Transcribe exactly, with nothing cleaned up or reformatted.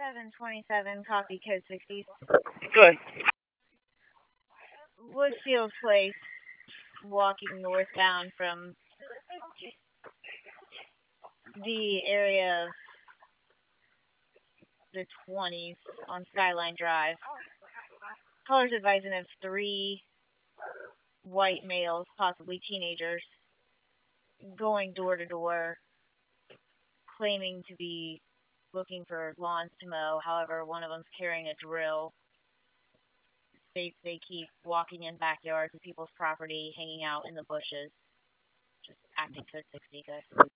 seven twenty-seven, copy code sixty. Good. Woodfield Place, walking northbound from the area of the twenties on Skyline Drive. Callers advising of three white males, possibly teenagers, going door to door, claiming to be looking for lawns to mow. However, one of them's carrying a drill. States they keep walking in backyards of people's property, hanging out in the bushes, just acting code sixty, good.